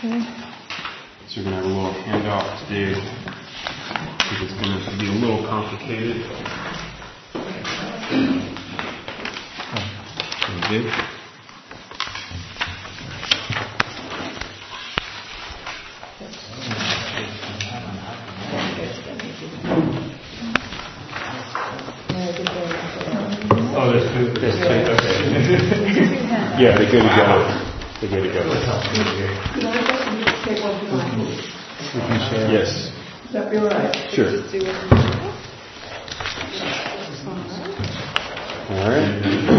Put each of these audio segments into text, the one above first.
Okay. So we're going to have a little handout today. I think it's going to be a little complicated. Good. Oh, there's two. Okay. Yeah, they're good to go. They're good to go. Can I just take one behind me? We can share. Yes. Would that be all right? Sure. All right.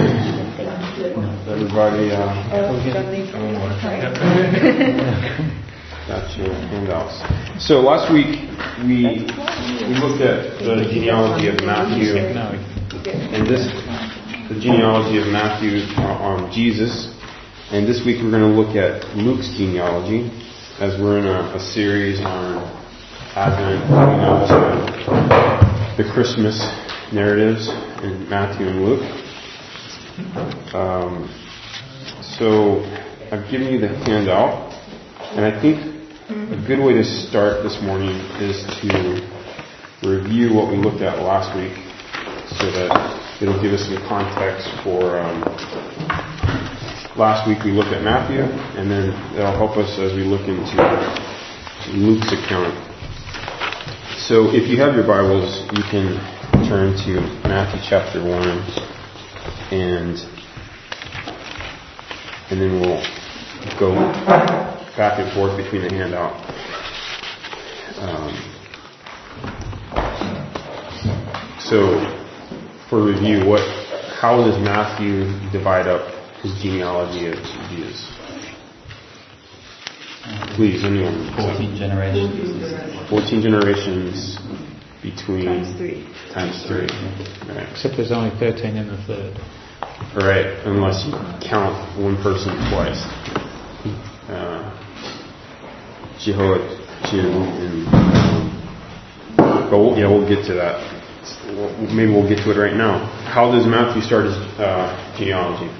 Everybody, got your handouts. So last week we looked at the genealogy of Matthew, and the genealogy of Matthew on Jesus. And this week we're going to look at Luke's genealogy, as we're in a series on Advent, the Christmas narratives in Matthew and Luke. So I've given you the handout, and I think a good way to start this morning is to review what we looked at last week, so that it'll give us some context for last week we looked at Matthew, and then it'll help us as we look into Luke's account. So if you have your Bibles, you can turn to Matthew chapter 1, and then we'll go back and forth between the handout. So for review, how does Matthew divide up his genealogy of Jesus? Please, anyone. 14 generations. 14 generations between... Times 3. Right. Except there's only 13 in the third. Right, unless you count one person twice. Jehoiachin and... but we'll get to that. Maybe we'll get to it right now. How does Matthew start his genealogy?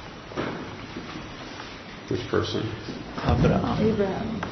Which person? Abraham.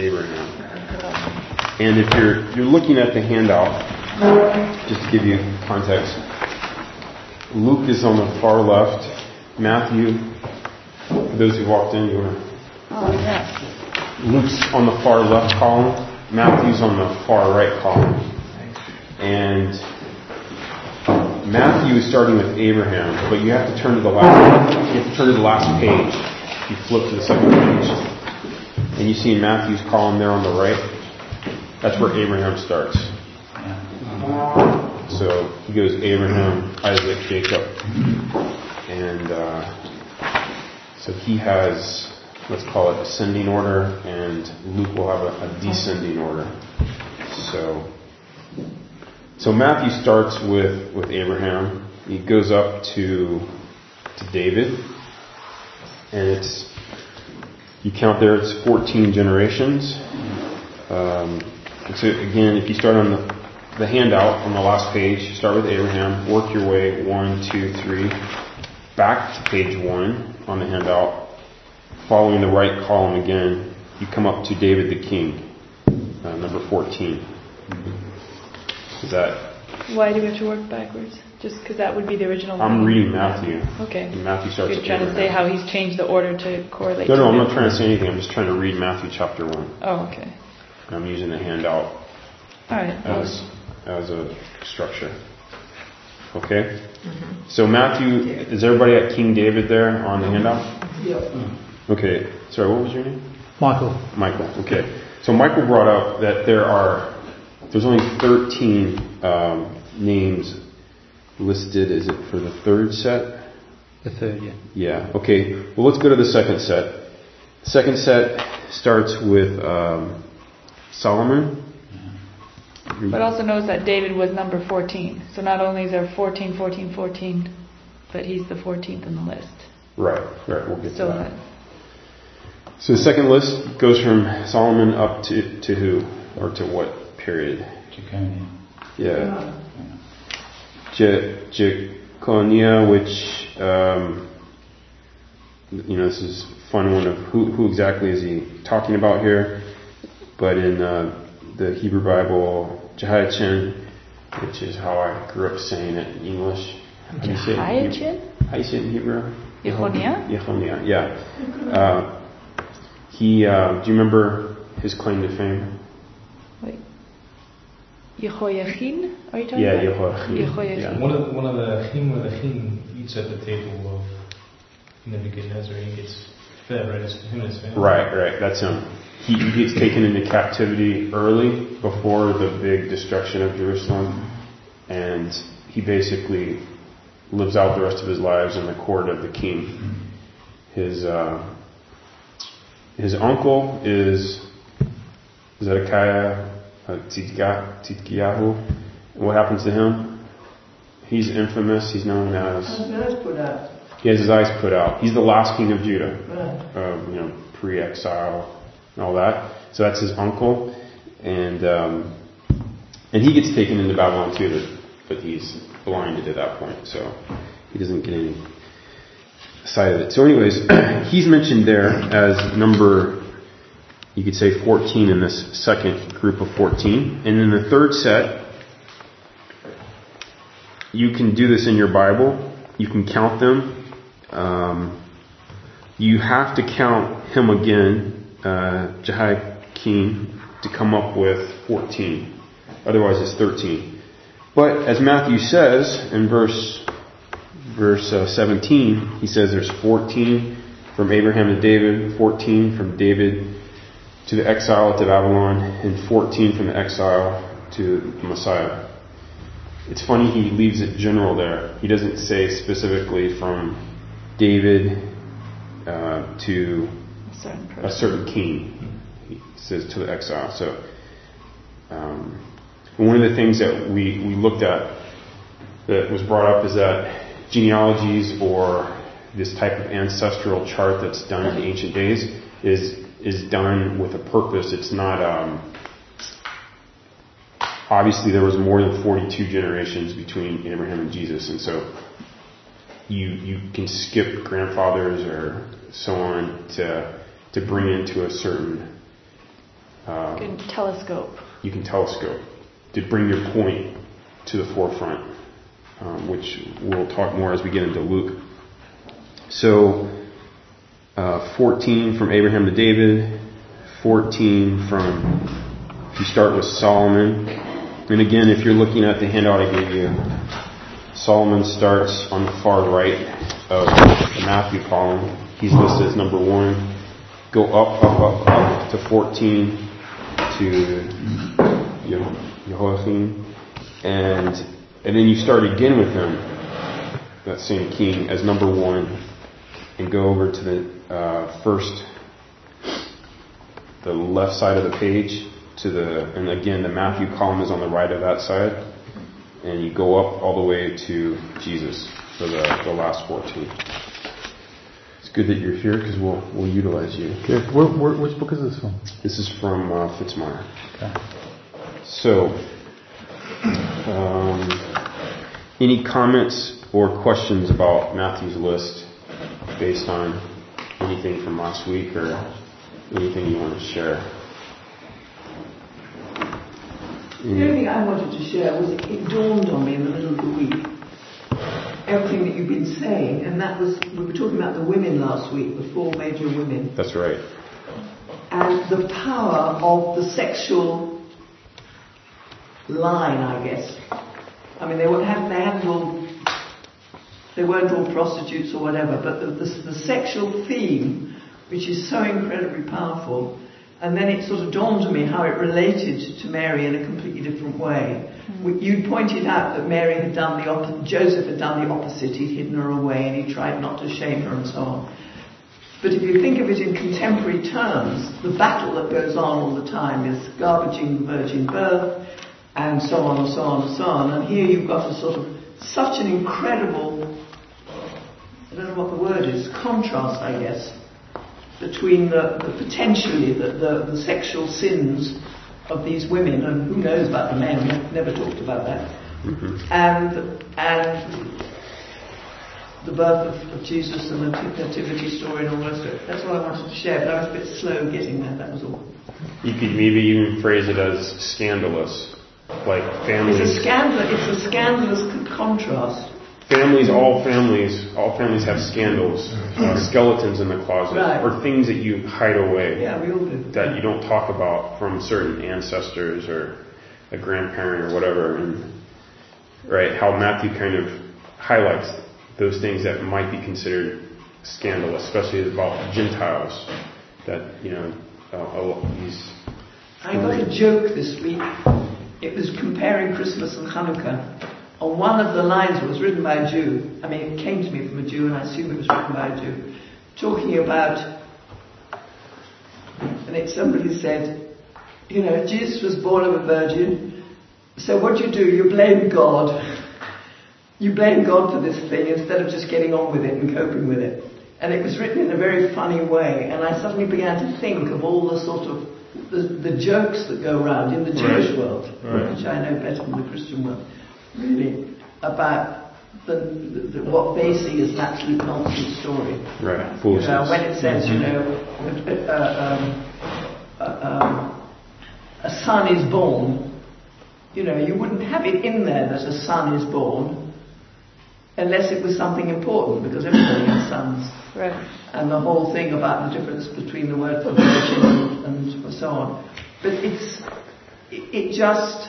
And if you're looking at the handout, just to give you context, Luke is on the far left. Matthew, for those who walked in, you want to... Oh, yes. Luke's on the far left column. Matthew's on the far right column. And Matthew is starting with Abraham, but you have to turn to the last page. You flip to the second page, and you see Matthew's column there on the right. That's where Abraham starts. So he goes Abraham, Isaac, Jacob, and so he has, let's call it ascending order, and Luke will have a descending order. So Matthew starts with Abraham. He goes up to David. And you count there, it's 14 generations. And so again, if you start on the handout on the last page, start with Abraham, work your way 1, 2, 3, back to page 1 on the handout. Following the right column again, you come up to David the King, number 14. Is that... Why do we have to work backwards? Just because that would be the original. I'm reading Matthew. Okay. And Matthew starts. You're trying to say how he's changed the order to correlate. No, I'm not trying to say anything. I'm just trying to read Matthew chapter 1. Oh, okay. And I'm using the handout. All right. As a structure. Okay. Mm-hmm. So Matthew, is everybody at King David there on the handout? Yeah. Okay. Sorry, what was your name? Michael. Okay. So Michael brought up that there's only 13 names listed. Is it for the third set? The third, yeah. Yeah. Okay. Well, let's go to the second set. The second set starts with Solomon. But also notice that David was number 14. So not only is there 14, 14, 14, but he's the 14th in the list. Right. We'll get to that. So the second list goes from Solomon up to who? Or to what period? Jeconiah. Yeah. Jeconiah, which this is a fun one of who exactly is he talking about here. But in the Hebrew Bible, Jehoiachin, which is how I grew up saying it in English. Jehoiachin? How do you say it in Hebrew? Yehonia? Yehonia, yeah. Do you remember his claim to fame? Wait. Yehoiachin? Are you talking Yeah, about? Yehoiachin. Yeah. One of the Chim eats at the table of Nebuchadnezzar. He gets fed, right? It's him and his family. Right. That's him. He gets taken into captivity early before the big destruction of Jerusalem, and he basically lives out the rest of his lives in the court of the king. His uncle is Zedekiah Tzidkiyahu. What happens to him? He's infamous. He's known as. He has his eyes put out. He's the last king of Judah, pre-exile and all that. So that's his uncle, and he gets taken into Babylon too, but he's blinded at that point, so he doesn't get any sight of it. So anyways, he's mentioned there as number, you could say 14 in this second group of 14. And in the third set, you can do this in your Bible. You can count them. You have to count him again, Jehoiakim, to come up with 14. Otherwise it's 13. But as Matthew says in verse 17, he says there's 14 from Abraham to David, 14 from David to the exile to Babylon, and 14 from the exile to the Messiah. It's funny he leaves it general there. He doesn't say specifically from David to a certain king. He says to the exile. So one of the things that we looked at that was brought up is that genealogies or this type of ancestral chart that's done in ancient days is done with a purpose. It's not obviously there was more than 42 generations between Abraham and Jesus, and so you can skip grandfathers or so on to bring into a certain You can telescope. You can telescope to bring your point to the forefront, which we'll talk more as we get into Luke. So 14 from Abraham to David, 14 from, if you start with Solomon, and again, if you're looking at the handout I gave you, Solomon starts on the far right of the Matthew column. He's listed as number 1. Go up to 14 to Jehoiakim, and then you start again with him, that same king, as number 1, and go over to the the left side of the page and again the Matthew column is on the right of that side, and you go up all the way to Jesus for the last 14. It's good that you're here because we'll utilize you. Okay. Which book is this from? This is from Fitzmyer. Okay. So, any comments or questions about Matthew's list based on anything from last week or anything you want to share? The only thing I wanted to share was it dawned on me in the middle of the week, everything that you've been saying, and that was, we were talking about the women last week, the 4 major women. That's right. And the power of the sexual line, I guess. I mean, they weren't all prostitutes or whatever, but the sexual theme, which is so incredibly powerful. And then it sort of dawned on me how it related to Mary in a completely different way. You pointed out that Mary had done Joseph had done the opposite. He'd hidden her away and he tried not to shame her and so on. But if you think of it in contemporary terms, the battle that goes on all the time is garbaging the virgin birth and so on and so on and so on. And here you've got a sort of such an incredible, I don't know what the word is, contrast, I guess, between the potentially the sexual sins of these women, and who knows about the men, we've never talked about that, and the birth of Jesus and the nativity story and all the rest of it. That's what I wanted to share, but I was a bit slow getting there, that was all. You could maybe even phrase it as scandalous. Like families. It's a scandalous contrast. All families have scandals, skeletons in the closet, right. or things that you hide away. Yeah, we all do. That you don't talk about from certain ancestors or a grandparent or whatever. And right, how Matthew kind of highlights those things that might be considered scandalous, especially about Gentiles. That I got a joke this week. It was comparing Christmas and Hanukkah. On one of the lines, it was written by a Jew. I mean, it came to me from a Jew, and I assume it was written by a Jew. Talking about, and somebody said, Jesus was born of a virgin. So what do? You blame God. You blame God for this thing instead of just getting on with it and coping with it. And it was written in a very funny way. And I suddenly began to think of all the sort of the jokes that go around in the Jewish world, which I know better than the Christian world. Really, about what they see as an absolute nonsense story. Right, foolishness. When it says, a son is born, you wouldn't have it in there that a son is born unless it was something important, because everybody has sons. Right. And the whole thing about the difference between the word for virgin and so on. But it just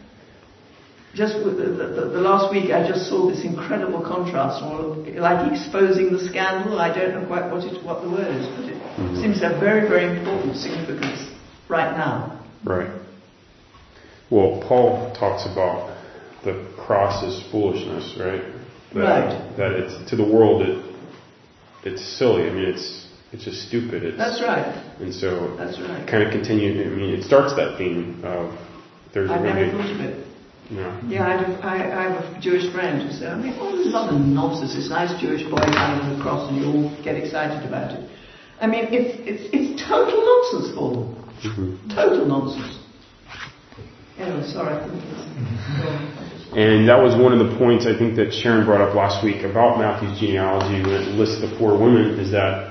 the last week I just saw this incredible contrast, like exposing the scandal. I don't know quite what the word is, but it seems to have very, very important significance right now. Right. Well, Paul talks about the cross as foolishness, right? That it's to the world it's silly. I mean, it's just stupid. That's right. And so that's right. Kind of continue. I mean, it starts that theme of there's. I never thought of it. Yeah, I have a Jewish friend who said, all this other nonsense, this nice Jewish boy hanging on the cross and you all get excited about it. I mean, it's total nonsense for them. Mm-hmm. Total nonsense. Anyway, sorry. And that was one of the points I think that Sharon brought up last week about Matthew's genealogy when it lists the 4 women, is that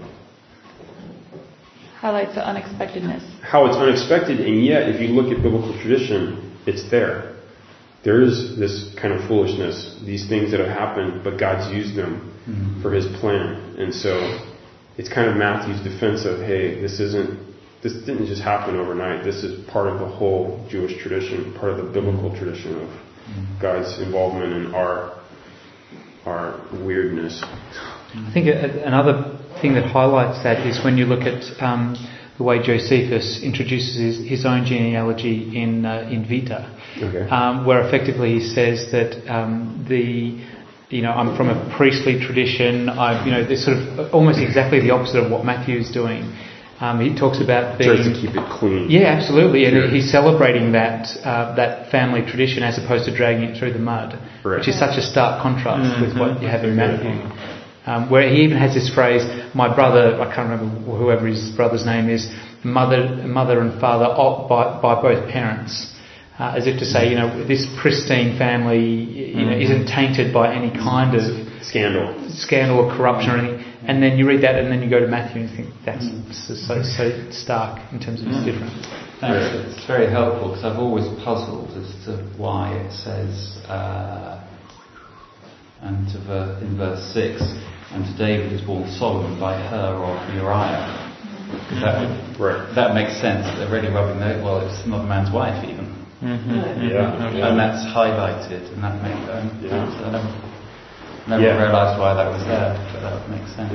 highlights the unexpectedness. How it's unexpected, and yet if you look at biblical tradition, it's there. There is this kind of foolishness, these things that have happened, but God's used them for His plan. And so it's kind of Matthew's defense of, hey, this didn't just happen overnight. This is part of the whole Jewish tradition, part of the biblical tradition of God's involvement in our weirdness. I think another thing that highlights that is when you look at the way Josephus introduces his own genealogy in Vita, where effectively he says that I'm from a priestly tradition. There's sort of almost exactly the opposite of what Matthew's doing. He talks about being... Tries to keep it clean. Yeah, absolutely. And he's celebrating that family tradition as opposed to dragging it through the mud, which is such a stark contrast with what you have in Matthew. Where he even has this phrase, my brother, I can't remember whoever his brother's name is, mother and father by both parents. As if to say, this pristine family, isn't tainted by any kind of scandal or corruption or anything. And then you read that, and then you go to Matthew and you think that's so stark in terms of its difference. Thanks. It's very helpful because I've always puzzled as to why it says, in verse 6, and to David is born Solomon by her of Uriah. That makes sense. They're really rubbing that. Well, it's not a man's wife even. And that's highlighted, and that makes sense. I never realised why that was there, but that makes sense.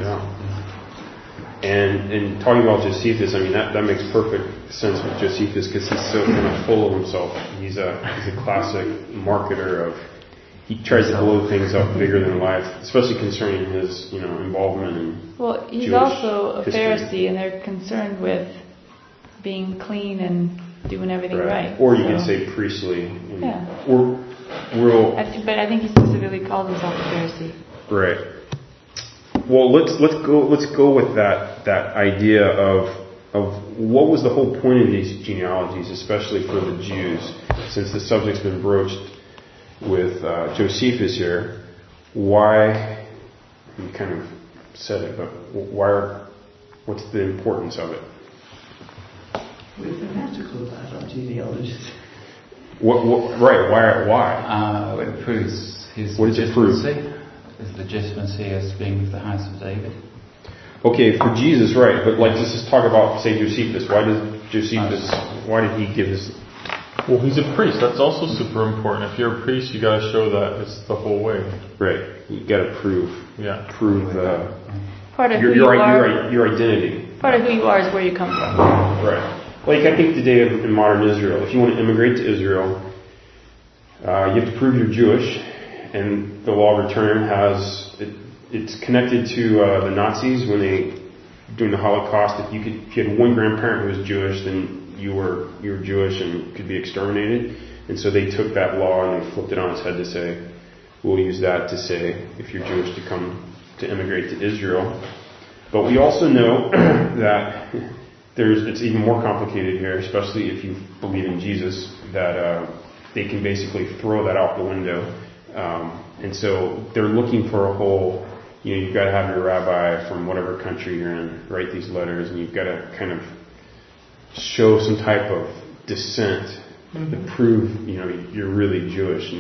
And talking about Josephus, I mean that makes perfect sense with Josephus because he's so kind of full of himself. He's a classic marketer of. He tries to blow things up bigger than life, especially concerning his involvement in. Well, he's Jewish also a history. Pharisee, and they're concerned with being clean and doing everything right. Or you could say priestly. But I think he specifically calls himself a Pharisee. Right. Well, let's go with that idea of what was the whole point of these genealogies, especially for the Jews, since the subject's been broached with Josephus here. Why You kind of said it, but what's the importance of it? We're fanatical about our genealogies. Right, why? It proves his what does it prove? His legitimacy as being of the house of David. Okay, for Jesus, right, but like let's just talk about, say, Josephus. Why did he give his... Well, he's a priest. That's also super important. If you're a priest, you got to show that it's the whole way. Right. You got to prove part of who you are. Your identity. Part of who you are is where you come from. Right. Like I think today in modern Israel, if you want to immigrate to Israel, you have to prove you're Jewish, and the law of return it's connected to the Nazis when during the Holocaust. If you had one grandparent who was Jewish, then you were Jewish and could be exterminated. And so they took that law and they flipped it on its head to say, we'll use that to say if you're Jewish to immigrate to Israel. But we also know that it's even more complicated here, especially if you believe in Jesus, that they can basically throw that out the window. And so they're looking for a whole, you've got to have your rabbi from whatever country you're in write these letters, and you've got to kind of show some type of descent to prove, you're really Jewish,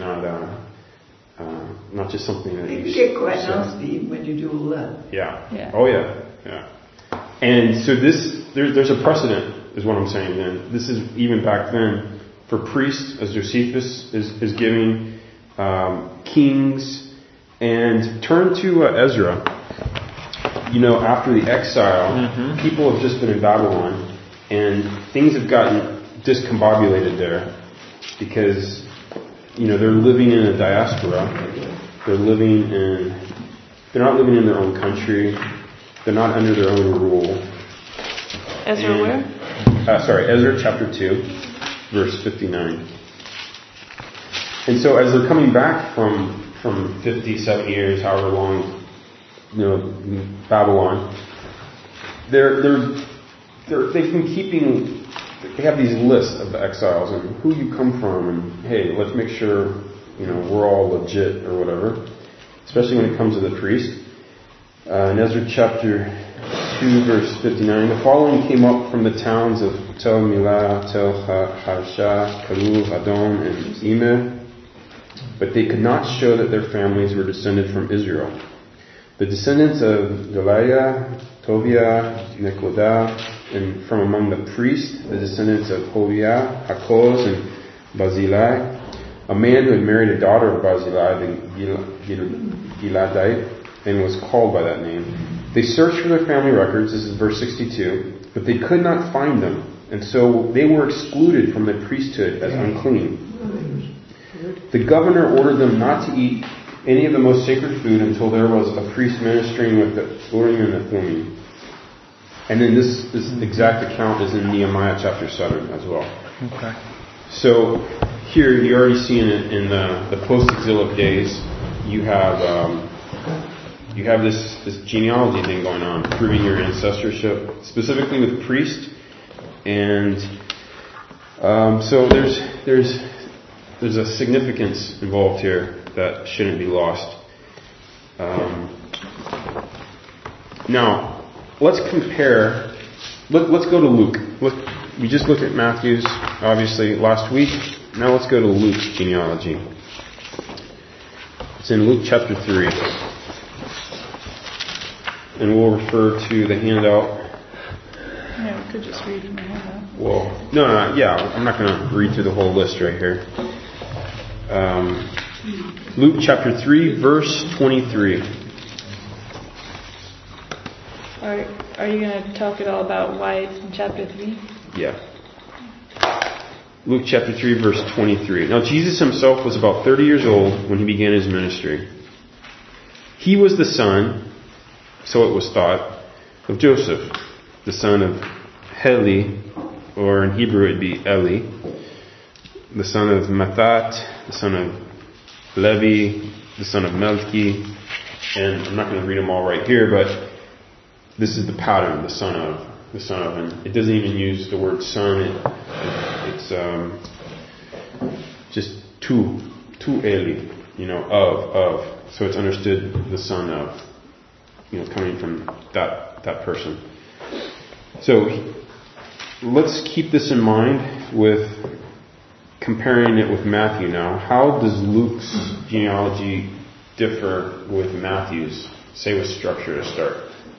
not just something that you get quite nasty when you do all that. Yeah. Oh yeah. And so there's a precedent, is what I'm saying then. This is even back then for priests, as Josephus is giving, kings, and turn to Ezra. After the exile, people have just been in Babylon, and things have gotten discombobulated there because, they're living in a diaspora. They're not living in their own country. They're not under their own rule. Ezra where? Ezra chapter 2, verse 59. And so as they're coming back from 57 years, however long, Babylon, they've been keeping. They have these lists of the exiles and who you come from, and hey, let's make sure we're all legit or whatever. Especially when it comes to the priest. In Ezra chapter 2, verse 59, the following came up from the towns of Tel Milah, Tel Harsha, Kalul, Adon, and Imeh, but they could not show that their families were descended from Israel. The descendants of Delaiah, Tobiah, Nekodah, and from among the priests, the descendants of Hodiah, Hakoz, and Barzillai, a man who had married a daughter of Barzillai, the Giladite, and was called by that name. They searched for their family records, this is verse 62, but they could not find them, and so they were excluded from the priesthood as unclean. The governor ordered them not to eat any of the most sacred food until there was a priest ministering with the Urim and the Thummim. And then this exact account is in Nehemiah chapter 7 as well. Okay. So here you're already seeing it in the post-exilic days. You have this genealogy thing going on, proving your ancestorship, specifically with priest. And so there's a significance involved here that shouldn't be lost. Now, let's compare. Let's go to Luke. We just looked at Matthew's, obviously, last week. Now let's go to Luke's genealogy. It's in Luke chapter 3. And we'll refer to the handout. Yeah, we could just read from the handout. Well, no, I'm not going to read through the whole list right here. Luke chapter 3, verse 23. Are you going to talk at all about why it's in chapter 3? Yeah. Luke chapter 3, verse 23. Now Jesus himself was about 30 years old when he began his ministry. He was the son, so it was thought, of Joseph, the son of Heli, or in Hebrew it'd be Eli, the son of Mathat, the son of Levi, the son of Melchi, and I'm not going to read them all right here, but this is the pattern, the son of, and it doesn't even use the word son, it's just tu Eli, of, so it's understood the son of. coming from that person. So let's keep this in mind with comparing it with Matthew now. How does Luke's genealogy differ with Matthew's? Say with structure to start.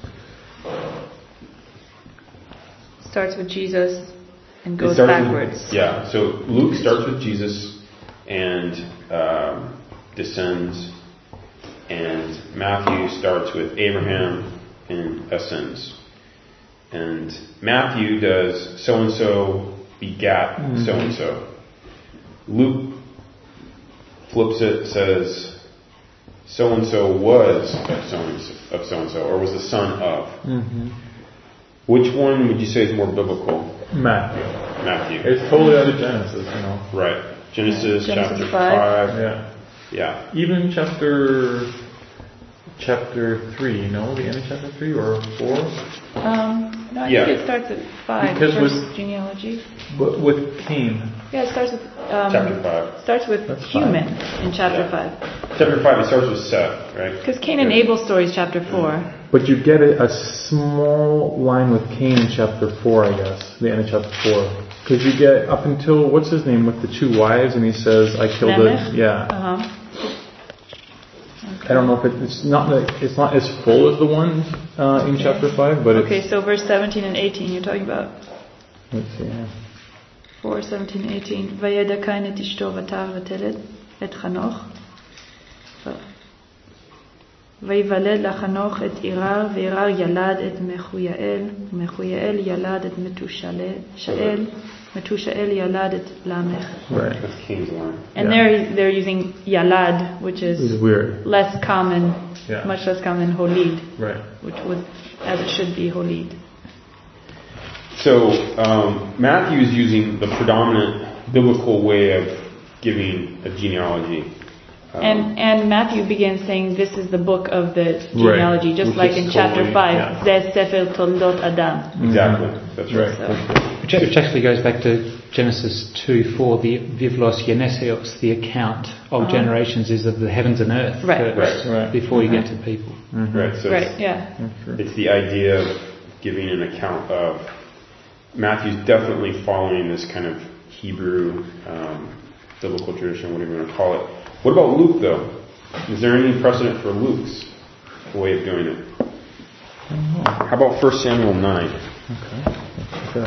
Starts with Jesus and goes backwards. So Luke starts with Jesus and descends, and Matthew starts with Abraham and ascends. And Matthew does so-and-so begat so-and-so. Luke flips it, says so-and-so was of so-and-so, or was the son of. Which one would you say is more biblical? Matthew. It's totally out of Genesis, Right. Genesis chapter 5. Yeah. Even chapter 3, the end of chapter 3 or 4? No, I think it starts at 5. Because first genealogy. But with Cain. Yeah, it starts with chapter 5. Starts with human in chapter 5. Chapter 5, it starts with Seth, right? Because Cain and Abel story is chapter 4. But you get a small line with Cain in chapter 4, I guess, the end of chapter 4. Because you get up until, what's his name, with the 2 wives, and he says, I killed it. Yeah. Okay. I don't know if it's not as full as the one in chapter 5, but okay, so verse 17 and 18 you're talking about. Let's see, 4, 17, 18. וידע קין את אשתו ותר ותלד את חנוך. ויוולד לחנוך את עירר, ועירר ילד את מחויאל, ומחויאל ילד את מתושאל, מתושאל ילד את למך. Right. That's King's line. And they're using yalad, which is weird. Less common, much less common than holid, right? Which was as it should be holid. So Matthew is using the predominant biblical way of giving a genealogy. And Matthew begins saying this is the book of the genealogy, just like in chapter 5. Zeh Sefer Toldot Adam. Exactly. That's right. So. Which actually goes back to Genesis 2:4, the Vivlos Genesios, the account of generations is of the heavens and earth first, before you get to people. Right. So it's the idea of giving an account of. Matthew's definitely following this kind of Hebrew biblical tradition, whatever you want to call it. What about Luke, though? Is there any precedent for Luke's way of doing it? How about 1 Samuel 9? Okay.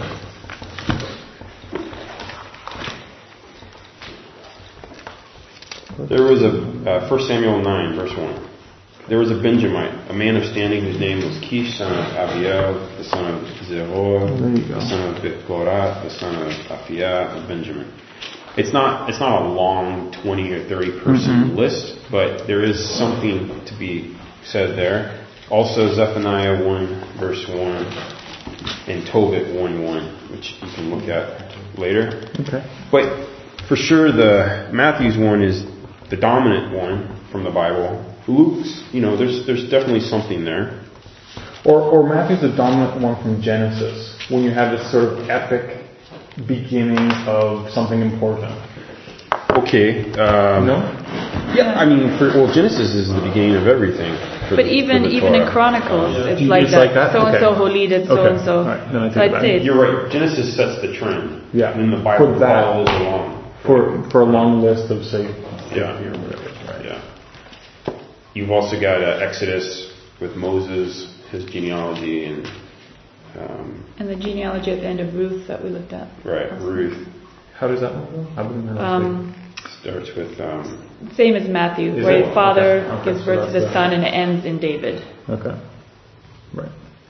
There was 1 Samuel 9, verse 1. There was a Benjamite, a man of standing whose name was Kish, son of Abiel, the son of Zeror, the son of Bechorat, the son of Aphiah, of Benjamin. It's not a long 20 or 30 person list, but there is something to be said there. Also Zephaniah 1 verse 1 and Tobit 1:1, which you can look at later. Okay. But for sure the Matthew's one is the dominant one from the Bible. Luke's, there's definitely something there. Or Matthew's the dominant one from Genesis, when you have this sort of epic beginning of something important. Okay. No? Yeah, I mean, Genesis is the beginning of everything. But even in Chronicles, it's like that. So-and-so holided so-and-so. Right. No, so I'd say you're right. Genesis sets the trend. Yeah. And then the Bible follows along. For a long list of, say, or whatever. Right. Yeah. You've also got Exodus with Moses, his genealogy, and the genealogy at the end of Ruth that we looked at. Right, Ruth. How does that work? Starts with same as Matthew, where the father gives birth to the son and it ends in David. Okay. Right.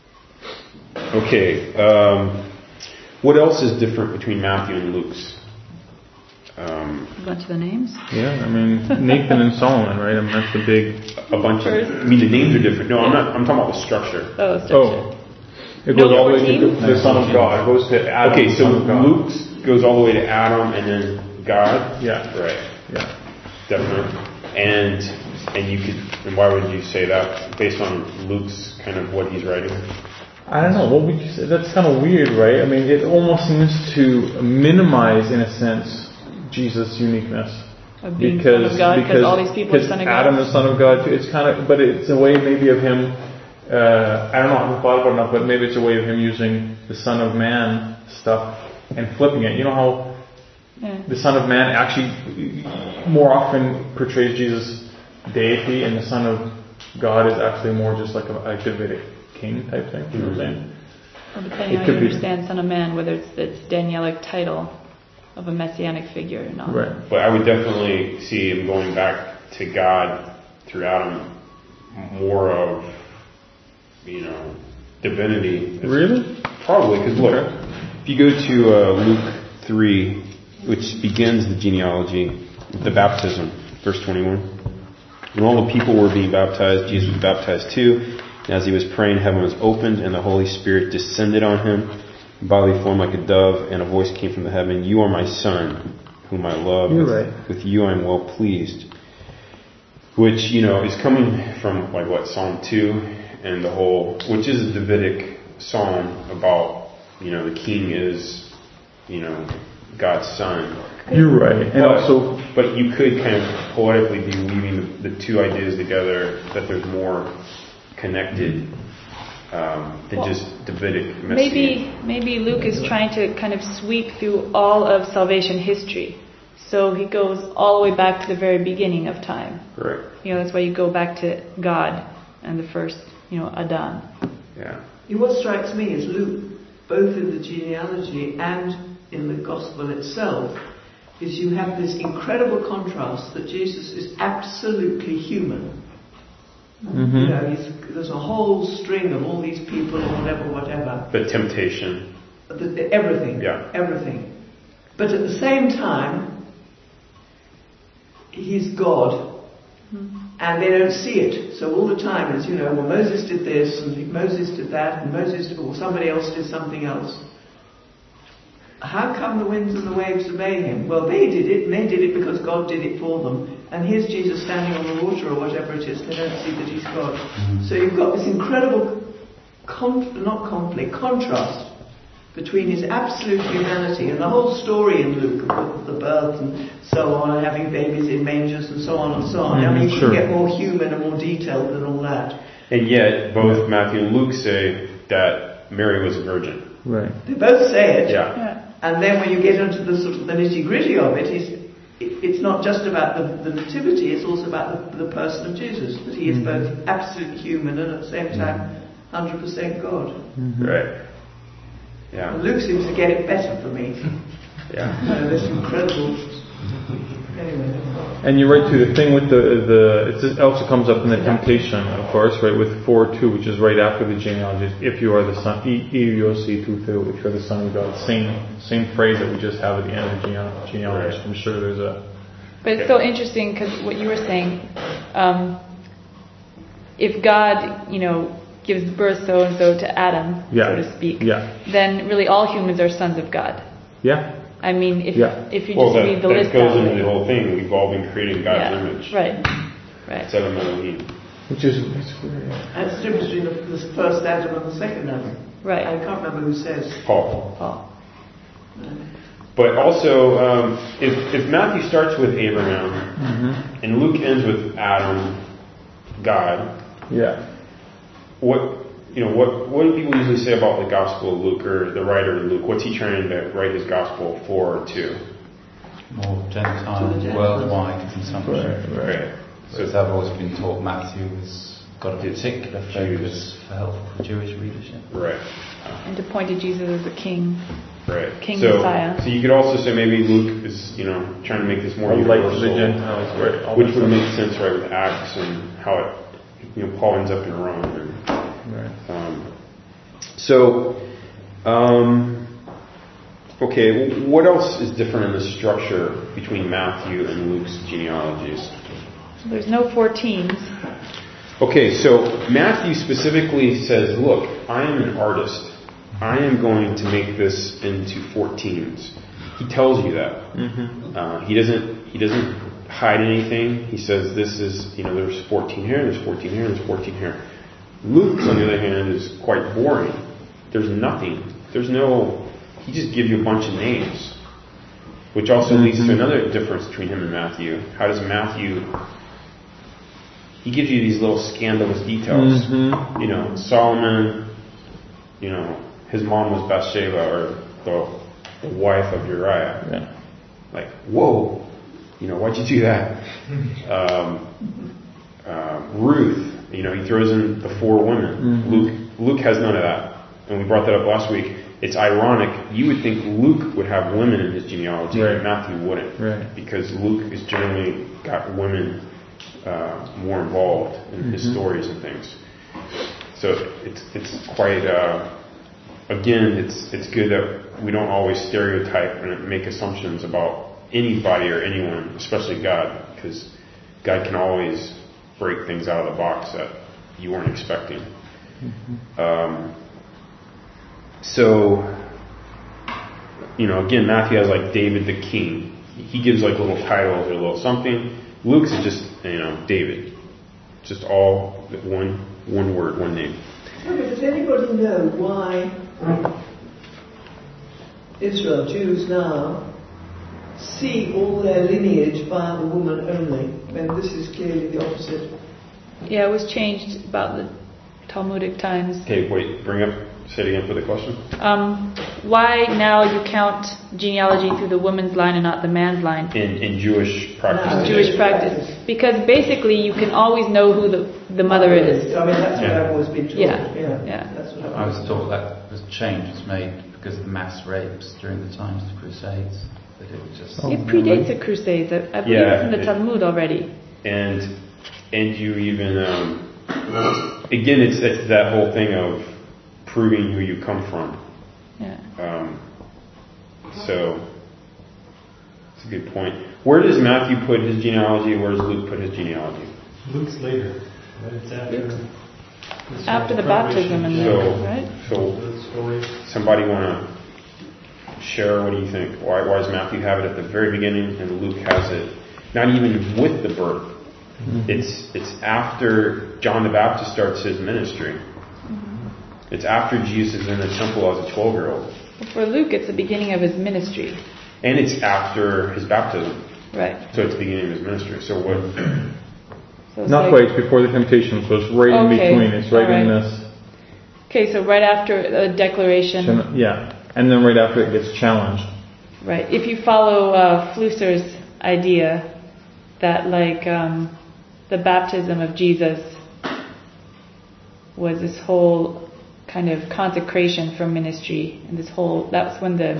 Okay. What else is different between Matthew and Luke's? A bunch of the names? Yeah, I mean Nathan and Solomon, right? I mean that's the big. A bunch of. I mean the names are different. No, I'm not. I'm talking about the structure. Oh, structure. It goes all the way to the Son of God. It goes to Adam. Okay, so Luke's goes all the way to Adam and then God. Yeah. Right. Yeah. Definitely. And why would you say that based on Luke's kind of what he's writing? I don't know. What would you say? That's kind of weird, right? I mean, it almost seems to minimize, in a sense, Jesus' uniqueness. Of being son of God, because all these people are son of God. Adam is son of God too. It's kind of, but it's a way maybe of him. I don't know, I haven't thought about it enough, but maybe it's a way of him using the Son of Man stuff and flipping it. You know how the Son of Man actually more often portrays Jesus' deity, and the Son of God is actually more just like a Davidic king type thing. You know what I'm saying? Well, depending on how you understand Son of Man, whether it's the Danielic title of a messianic figure or not. Right. But I would definitely see him going back to God through Adam, more of, divinity. Really? Probably, because look, if you go to Luke 3, which begins the genealogy, the baptism, verse 21. When all the people were being baptized, Jesus was baptized too. And as he was praying, heaven was opened, and the Holy Spirit descended on him, in bodily form like a dove, and a voice came from the heaven, "You are my Son, whom I love. With you I am well pleased." Which, is coming from, Psalm 2, and the whole, which is a Davidic psalm about, the king is, God's son. You're right. And but you could kind of poetically be weaving the two ideas together, that there's more connected than just Davidic messianic. Maybe Luke is trying to kind of sweep through all of salvation history. So he goes all the way back to the very beginning of time. Correct. That's why you go back to God and the first, Adam. Yeah. What strikes me is Luke, both in the genealogy and in the gospel itself, is you have this incredible contrast that Jesus is absolutely human. Mm-hmm. There's a whole string of all these people or whatever. The temptation. Everything. Yeah. Everything. But at the same time, he's God. And they don't see it. So all the time is, well, Moses did this, and Moses did that, and or somebody else did something else. How come the winds and the waves obey him? Well, they did it, and they did it because God did it for them. And here's Jesus standing on the water or whatever it is, and they don't see that he's God. So you've got this incredible contrast between his absolute humanity and the whole story in Luke of the birth and so on, and having babies in mangers and so on and so on. I mean, you can get more human and more detailed than all that. And yet, both Matthew and Luke say that Mary was a virgin. Right. They both say it. Yeah. And then when you get into the sort of the nitty-gritty of it, it's not just about the nativity, it's also about the person of Jesus, that he is both absolutely human and at the same time 100% God. Mm-hmm. Right. Yeah. And Luke seems to get it better for me. Yeah. This incredible. Anyway. And you're right too. The thing with it also comes up in the temptation, of course, right? With 4:2, which is right after the genealogies. If you are the son, if you're the son of God. Same phrase that we just have at the end of the genealogy. I'm sure there's a. But it's so interesting because what you were saying, if God, gives birth so and so to Adam, so to speak, then really all humans are sons of God. Yeah. I mean, if you just read the list, that goes into the whole thing. We've all been created in God's image. Right. Seven Elohim. Which is That's the difference between the first Adam and the second Adam. Right. I can't remember who says. Paul. No. But also, if Matthew starts with Abraham and Luke ends with Adam, God. Yeah. What do people usually say about the Gospel of Luke, or the writer of Luke? What's he trying to write his Gospel for or to? More Gentile, worldwide consumption. Right. So as I've always been taught, Matthew has got a particular focus for help for Jewish readership. Right. And to point to Jesus as the King. Right. Messiah. So you could also say maybe Luke is, trying to make this more universal, the Gentiles, right? Which would make sense, right, with Acts and how it, Paul ends up in Rome. And, okay, what else is different in the structure between Matthew and Luke's genealogies? So there's no 14s. Okay, so Matthew specifically says, look, I am an artist. I am going to make this into 14s. He tells you that. He doesn't hide anything. He says this is, there's 14 here, there's 14 here, there's 14 here. Luke's, on the other hand, is quite boring. There's nothing. He just gives you a bunch of names. which also leads to another difference between him and Matthew. How does Matthew, he gives you these little scandalous details. You know, Solomon, you know, his mom was Bathsheba, or the wife of Uriah. Yeah. Like, whoa, you know, why'd you do that? Ruth, you know, he throws in the 4 women. Luke has none of that. And we brought that up last week. It's ironic. You would think Luke would have women in his genealogy, and Matthew wouldn't. Right. Because Luke has generally got women more involved in his stories and things. So it's quite, again, it's good that we don't always stereotype and make assumptions about anybody or anyone, especially God, because God can always break things out of the box that you weren't expecting. So, you know, again, Matthew has like David the king. He gives like little titles or a little something. Luke's is just, you know, David. Just all one word, one name. Okay, does anybody know why Israel, Jews now, see all their lineage via the woman only, when this is clearly the opposite? Yeah, it was changed about the Talmudic times. Okay, wait, say it again for the question. Why now you count genealogy through the woman's line and not the man's line? In Jewish practice. In Jewish practice. Because basically you can always know who the mother is. I mean, that's what I've always been told. Yeah. That's what I was taught that this change was made because of the mass rapes during the times of Crusades. That it was just... It predates the Crusades. I believe it's in the Talmud already. And you even... again, it's that whole thing of proving who you come from. Yeah. So it's a good point. Where does Matthew put his genealogy? Where does Luke put his genealogy? Luke's later. Right? It's after the baptism and right? So somebody want to share? What do you think? Why does Matthew have it at the very beginning and Luke has it not even with the birth? It's after John the Baptist starts his ministry. It's after Jesus is in the temple as a 12-year-old. Well, for Luke, it's the beginning of his ministry. And it's after his baptism. Right. So it's the beginning of his ministry. So what? So not quite, it's before the temptation, so it's right in between. It's right in this. Okay, so right after a declaration. Yeah, and then right after it gets challenged. Right. If you follow Flusser's idea that like the baptism of Jesus was this whole kind of consecration for ministry, and that's when the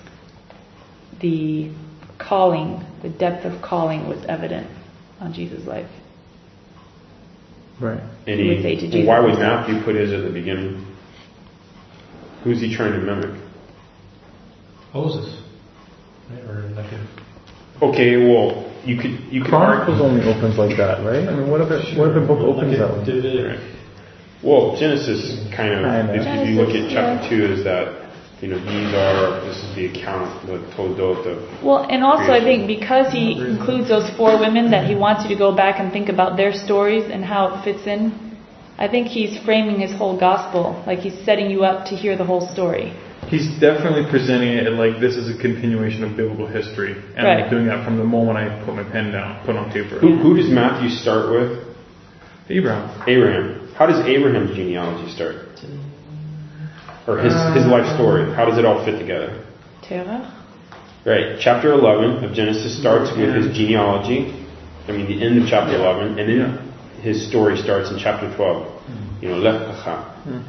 calling, the depth of calling was evident on Jesus' life. Right. And why would Matthew put his at the beginning? Who's he trying to mimic? Moses. Right? Or like okay, well, you could Chronicles only opens like that, right? I mean, what if the book opens that way? Right. Well, Genesis kind of, if you look at chapter 2, is that, you know, this is the account, the Toldot of... Well, and also I think because he includes those 4 women that he wants you to go back and think about their stories and how it fits in, I think he's framing his whole gospel, like he's setting you up to hear the whole story. He's definitely presenting it like this is a continuation of biblical history. And I'm doing that from the moment I put my pen down, put on paper. Who does Matthew start with? Abraham. How does Abraham's genealogy start? Or his life story? How does it all fit together? Terah. Right. Chapter 11 of Genesis starts with his genealogy. I mean, the end of chapter 11. And then his story starts in chapter 12. You know, Lech Lecha.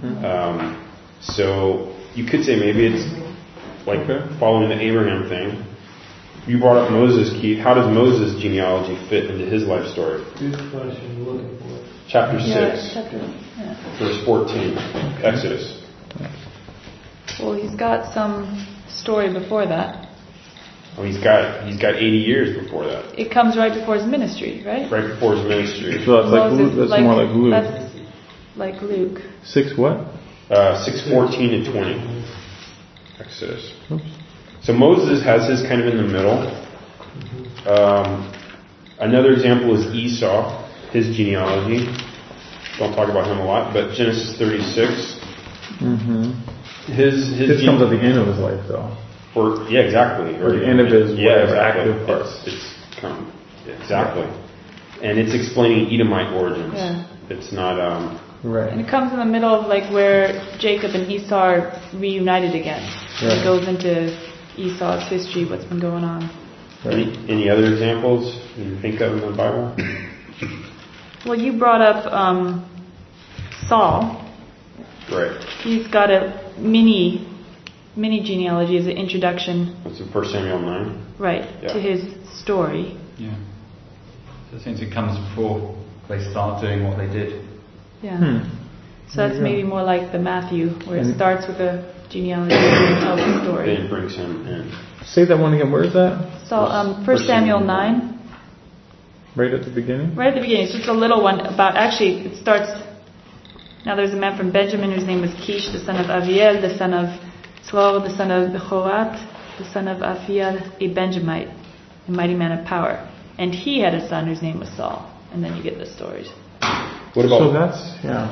So you could say maybe it's like following the Abraham thing. You brought up Moses, Keith. How does Moses' genealogy fit into his life story? Good question. Looking for it. Chapter 6, verse 14, Exodus. Well, he's got some story before that. Oh, he's got 80 years before that. It comes right before his ministry, right? Right before his ministry. So that's more like Luke. That's like Luke. 6 what? 6:14 to 20. Exodus. Oops. So Moses has his kind of in the middle. Another example is Esau, his genealogy. Don't talk about him a lot, but Genesis 36. This comes at the end of his life, though. Or exactly. Or the end of his active part. Exactly. And it's explaining Edomite origins. Yeah. It's not right. And it comes in the middle of like where Jacob and Esau are reunited again. Right. It goes into Esau's history, what's been going on. Right. Any other examples you can think of in the Bible? Well, you brought up Saul. Right. He's got a mini genealogy as an introduction. That's in 1 Samuel 9. Right, yeah. To his story. Yeah. So since it comes before they start doing what they did. Yeah. So that's maybe more like the Matthew, where it starts with a genealogy and tells the story. Then it brings him in. Say that one again. Where is that? So 1 Samuel 9. Right at the beginning? Right at the beginning. It's just a little one about, actually, it starts, now there's a man from Benjamin whose name was Kish, the son of Aviel, the son of Tzror, the son of Bechorat, the son of Aphiel, a Benjamite, a mighty man of power. And he had a son whose name was Saul. And then you get the stories. What about... So that's,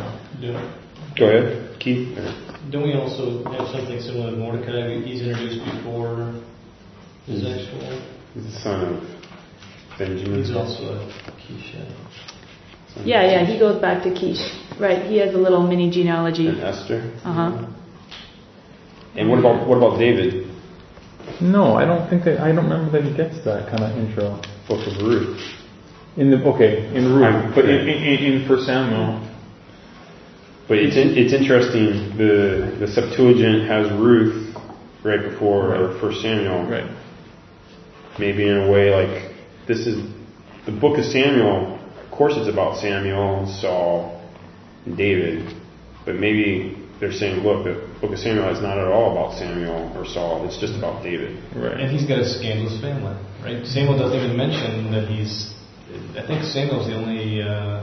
Go ahead, Keith. Don't we also have something similar to Mordecai? He's introduced before his actual... He's the son of Benjamin. He's also a Kish. Yeah, he goes back to Kish. Right, he has a little mini genealogy. And Esther. Uh-huh. And what about David? No, I don't remember that he gets that kind of intro. Book of Ruth. In Ruth, but in 1 Samuel. But it's interesting. The Septuagint has Ruth right before 1 Samuel. Right. Maybe in a way like this is the book of Samuel. Of course, it's about Samuel, Saul, and David. But maybe they're saying, look, the book of Samuel is not at all about Samuel or Saul. It's just about David. Right. And he's got a scandalous family, right? Samuel doesn't even mention that I think Samuel's the only...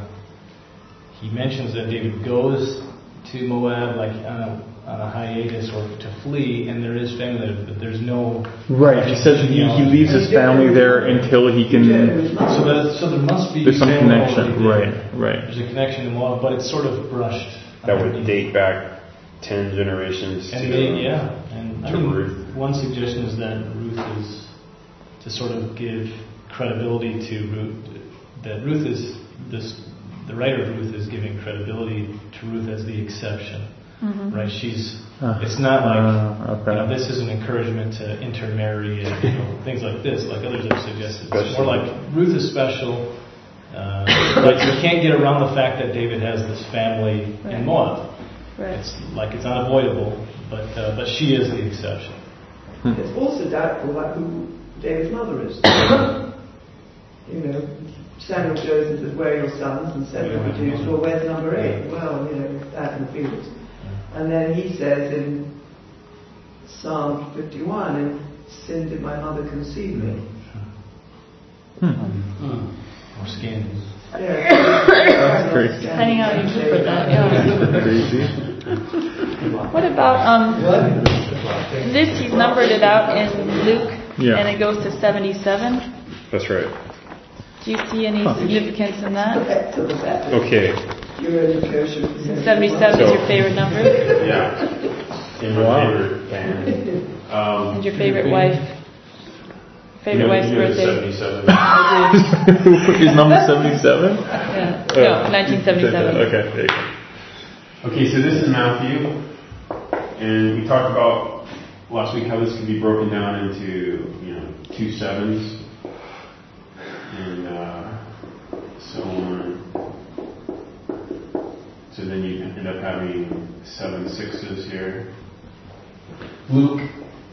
he mentions that David goes to Moab on a hiatus or to flee, and there is family there, but there's no... Right, he says he leaves his family there until he can... So there must be... There's some connection, right. There's a connection in Moab, but it's sort of brushed. That would date back 10 generations to Ruth. One suggestion is that Ruth is to sort of give credibility to Ruth, that Ruth is the writer of Ruth is giving credibility to Ruth as the exception, right? It's not like this is an encouragement to intermarry and things like this, like others have suggested. It's more like Ruth is special. But you can't get around the fact that David has this family in Moab. Right. It's unavoidable, but she is the exception. It's also doubtful who David's mother is. Samuel goes and says, "Where are your sons?" And Samuel returns, "Well, where's number 8?" Well, out in the fields. And then he says in Psalm 51, "In sin did my mother conceive me." Or scandals. Yeah. Depending how you interpret that, Crazy. What about this? He's numbered it out in Luke, and it goes to 77. That's right. Do you see any significance in that? Okay. 77 is your favorite number? Yeah. And my favorite band. And your favorite wife? Favorite wife's birthday? 77. Is number 77? Yeah. No, 1977. Okay, there you go. Okay, so this is Matthew. And we talked about last week how this could be broken down into, 2 sevens. And so on. So then you end up having 7 sixes here. Luke,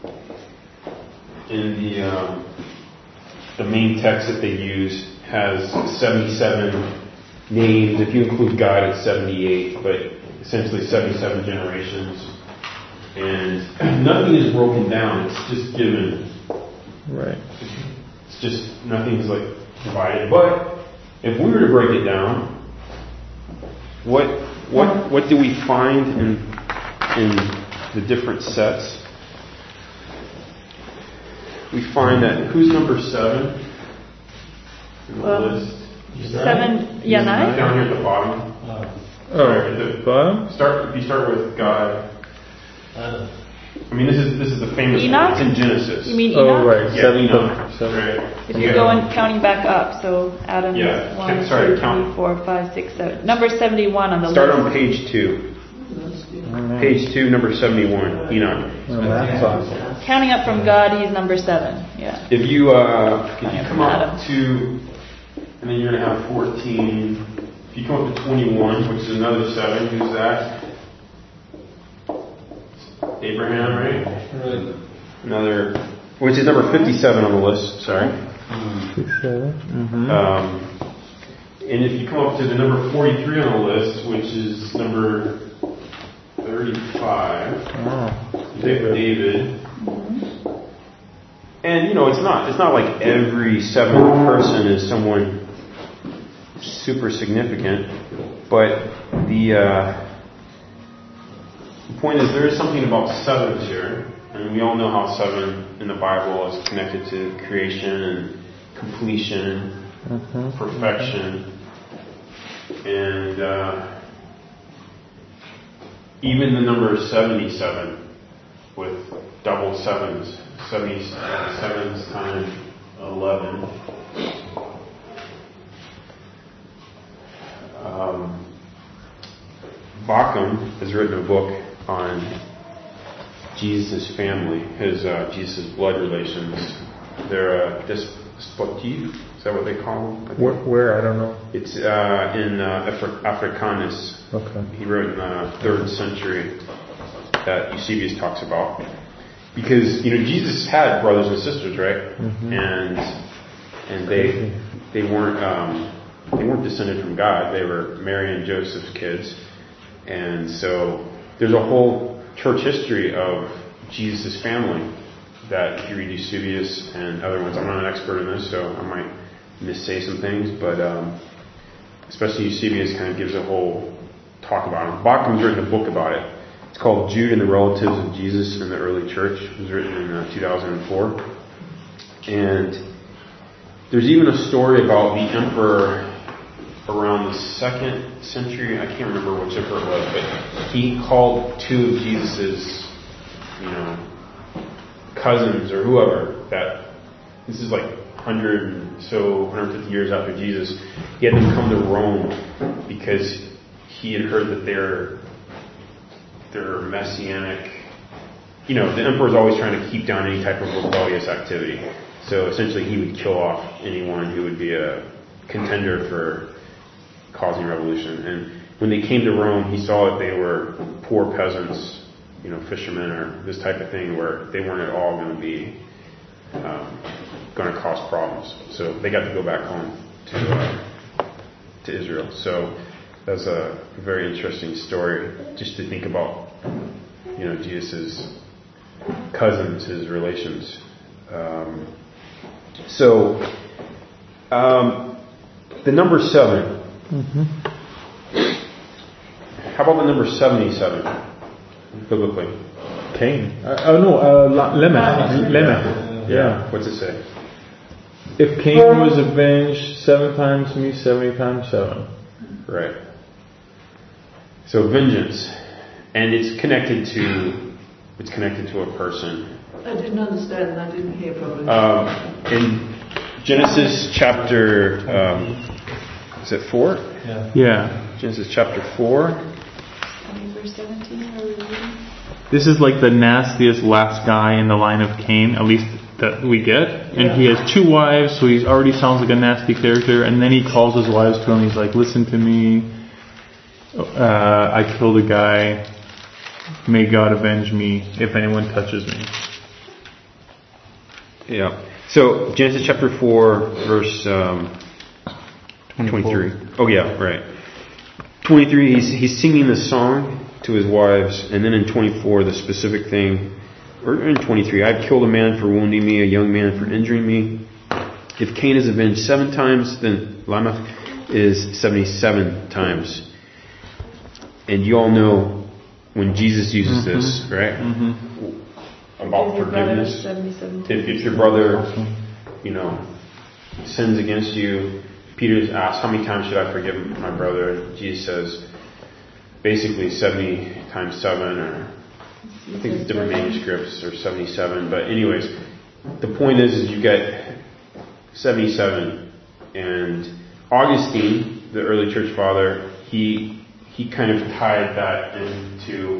in the main text that they use, has 77 names. If you include God, it's 78, but essentially 77 generations. And nothing is broken down. It's just given. Right. It's just nothing's divided. But if we were to break it down, what do we find in the different sets? We find that who's number 7 in the list? 7, 9? Down here at the bottom. At the bottom? If you start with God. I mean, this is the famous Enoch? one. It's in Genesis. You mean Enoch? Oh, right. Yeah, Enoch. Right. If you go and counting back up, so Adam Yeah. 1, Sorry, 2, count. 3, 4, 5, 6, 7. Number 71 on the Start list. on page 2. Page 2, number 71, Enoch. Oh, that's awesome. Counting up from God, he's number 7. Yeah. If you come up Adam. to, and then you're going to have 14. If you come up to 21, which is another 7, who's that? Abraham, right? Another, which is number 57 on the list, sorry. 57. Mm-hmm. And if you come up to the number 43 on the list, which is number 35, David. And it's not like every seventh person is someone super significant, but the point is there is something about sevens here, and we all know how 7 in the Bible is connected to creation and completion, perfection, and even the number 77 with double sevens, 77 times 11. Bauckham has written a book on Jesus' family, Jesus' blood relations. They're despotive. Is that what they call them? Where? I don't know. It's in Africanus. Okay. He wrote in the 3rd century that Eusebius talks about. Because Jesus had brothers and sisters, right? And they weren't descended from God. They were Mary and Joseph's kids. And so there's a whole church history of Jesus' family that if you read Eusebius and other ones, I'm not an expert in this, so I might missay some things, but especially Eusebius kind of gives a whole talk about it. Bauckham's written a book about it. It's called Jude and the Relatives of Jesus in the Early Church. It was written in 2004. And there's even a story about the emperor around the 2nd century. I can't remember which emperor it was, but he called 2 of Jesus's, cousins or whoever, that this is like 150 years after Jesus. He had them come to Rome because he had heard that they're messianic. The emperor's always trying to keep down any type of rebellious activity. So essentially he would kill off anyone who would be a contender for causing revolution. And when they came to Rome, he saw that they were poor peasants, fishermen or this type of thing, where they weren't at all going to be going to cause problems. So they got to go back home to Israel. So that's a very interesting story just to think about, Jesus' cousins, his relations. The number 7. How about the number 77 biblically? Cain. Lamech. Yeah. What's it say? If Cain was avenged 7 times, me 70 times 7. Right. So vengeance, and it's connected to a person. I didn't understand. I didn't hear properly. In Genesis chapter, is it 4? Yeah. Genesis chapter 4. Verse 17, are we reading? This is like the nastiest last guy in the line of Cain, at least that we get. And he has 2 wives, so he already sounds like a nasty character. And then he calls his wives to him. He's like, listen to me. I killed a guy. May God avenge me if anyone touches me. Yeah. So Genesis chapter 4, verse 23. Oh yeah, right. 23, he's singing this song to his wives, and then in 24, the specific thing, or in 23, I've killed a man for wounding me, a young man for injuring me. If Cain is avenged 7 times, then Lamech is 77 times. And you all know when Jesus uses this, right? About forgiveness. If your brother, sins against you, Peter asks, how many times should I forgive my brother? Jesus says, basically 70 times 7, or I think it's different manuscripts or 77. But anyways, the point is you get 77, and Augustine, the early church father, he kind of tied that into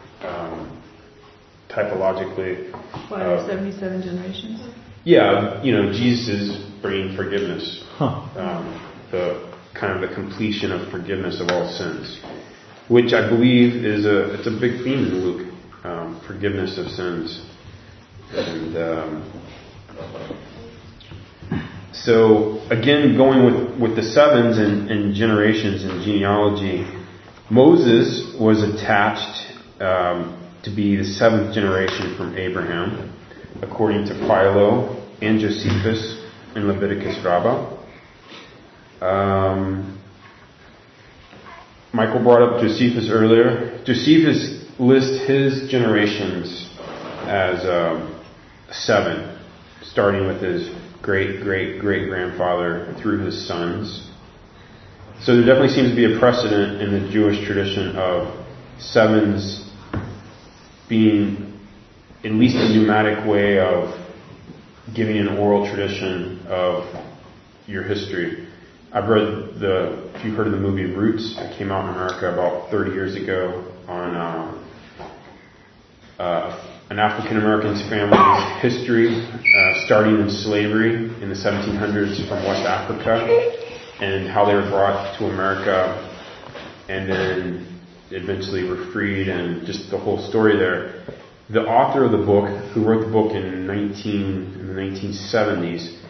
typologically. Why are 77 generations? Yeah, Jesus is bringing forgiveness. The kind of the completion of forgiveness of all sins, which I believe it's a big theme in Luke, forgiveness of sins. And so again, going with the sevens and generations and genealogy, Moses was attached to be the seventh generation from Abraham, according to Philo and Josephus in Leviticus Rabbah. Michael brought up Josephus earlier. Josephus lists his generations as 7, starting with his great-great-great-grandfather through his sons. So there definitely seems to be a precedent in the Jewish tradition of 7s being at least a pneumatic way of giving an oral tradition of your history. I've read if you've heard of the movie Roots, it came out in America about 30 years ago on an African American's family's history, starting in slavery in the 1700s from West Africa, and how they were brought to America, and then eventually were freed, and just the whole story there. The author of the book, who wrote the book in the 1970s,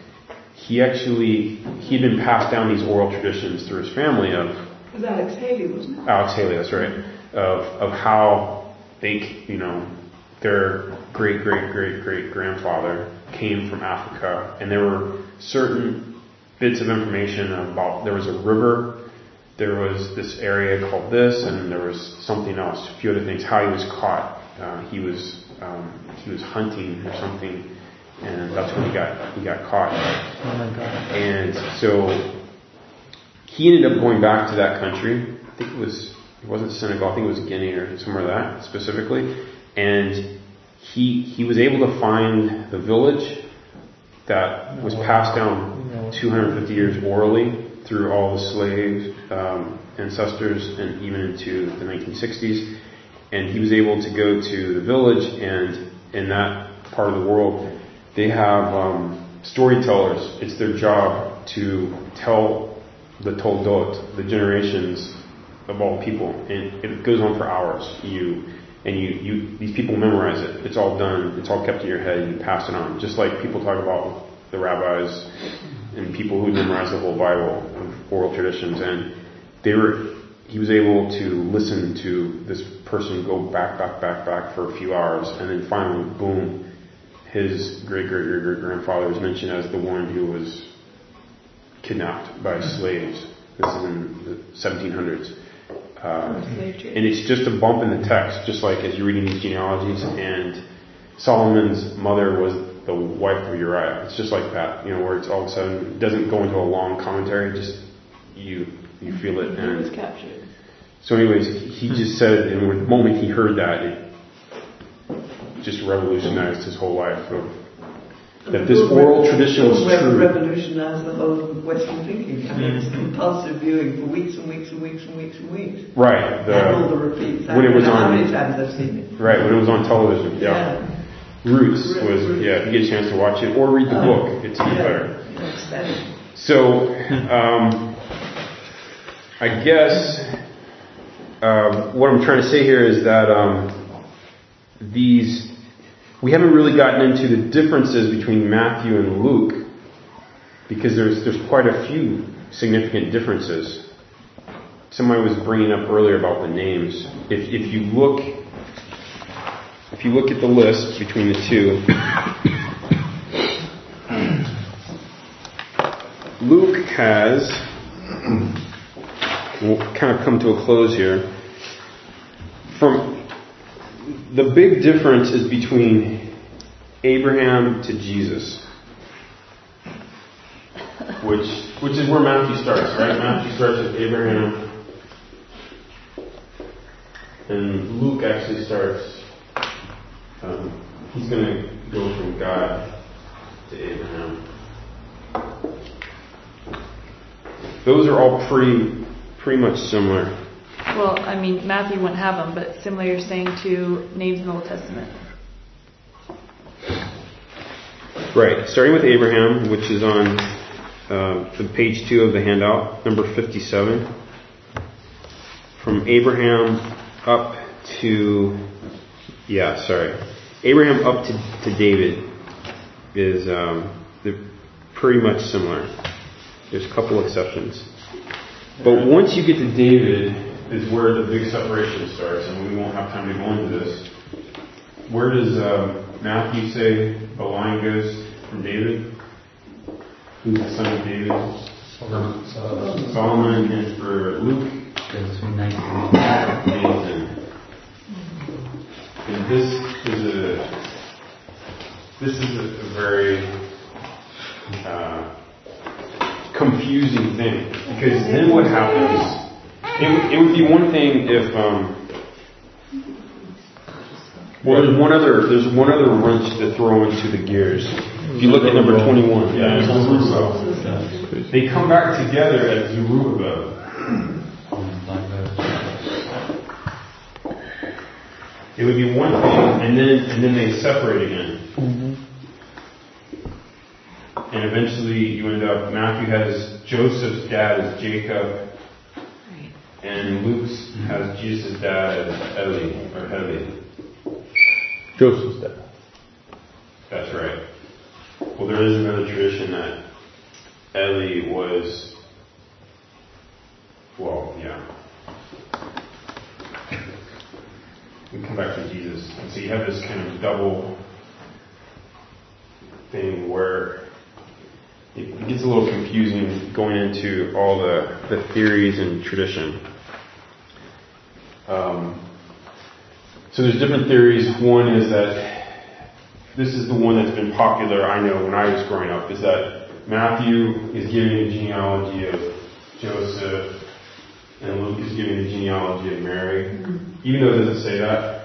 he'd been passed down these oral traditions through his family of... It was Alex Haley, wasn't it? Alex Haley, that's right. Of how they, their great-great-great-great-grandfather came from Africa. And there were certain bits of information about, there was a river, there was this area called this, and there was something else, a few other things, how he was caught. He was hunting or something, and that's when he got caught. Oh my God. And so he ended up going back to that country. I think it wasn't Senegal, I think it was Guinea or somewhere like that specifically. And he was able to find the village that was passed down 250 years orally through all the slave ancestors and even into the 1960s. And he was able to go to the village, and in that part of the world, they have storytellers. It's their job to tell the toldot, the generations of all people, and it goes on for hours. These people memorize it. It's all done. It's all kept in your head, and you pass it on. Just like people talk about the rabbis and people who memorize the whole Bible of oral traditions, and he was able to listen to this person go back for a few hours, and then finally, boom, his great-great-great-grandfather is mentioned as the one who was kidnapped by slaves. This is in the 1700s. And it's just a bump in the text, just like as you're reading these genealogies, and Solomon's mother was the wife of Uriah. It's just like that, where it's all of a sudden, it doesn't go into a long commentary, just you feel it. And it was captured. So anyways, he just said, and the moment he heard that, it just revolutionized his whole life. That this oral tradition was true. Revolutionized the whole of Western thinking. I mean, it's compulsive viewing for weeks and weeks and weeks and weeks and weeks. Right. And all the repeats. When it was on, how many times I've seen it. Right, when it was on television. Yeah. Roots was, if you get a chance to watch it, or read the book, it's even better. Yeah, so, I guess what I'm trying to say here is that we haven't really gotten into the differences between Matthew and Luke, because there's quite a few significant differences. Somebody was bringing up earlier about the names. If you look at the list between the two, Luke has, we'll kind of come to a close here. The big difference is between Abraham to Jesus, which is where Matthew starts, right? Matthew starts with Abraham, and Luke actually starts he's going to go from God to Abraham. Those are all pretty much similar. Well, I mean, Matthew wouldn't have them, but similar you're saying to names in the Old Testament. Right. Starting with Abraham, which is on the page 2 of the handout, number 57. From Abraham up to... Abraham up to David is they're pretty much similar. There's a couple exceptions. But once you get to David is where the big separation starts, and we won't have time to go into this. Where does Matthew say the line goes from David? Who's the son of David? Solomon. And for Luke? Goes to Nathan. And this is a very confusing thing, because then what happens? It would be one thing if there's one other wrench to throw into the gears. If you look at number 21, Zerubbabel. They come back together as Zerubbabel. It would be one thing, and then they separate again. And eventually you end up, Matthew has Joseph's dad as Jacob, and Luke's has Jesus' dad as Heli. Joseph's dad. That's right. Well, there is another tradition that Eli was, we come back to Jesus. And so you have this kind of double thing where it gets a little confusing going into all the theories and tradition. So there's different theories. One is that this is the one that's been popular, I know, when I was growing up, is that Matthew is giving a genealogy of Joseph and Luke is giving a genealogy of Mary, even though it doesn't say that.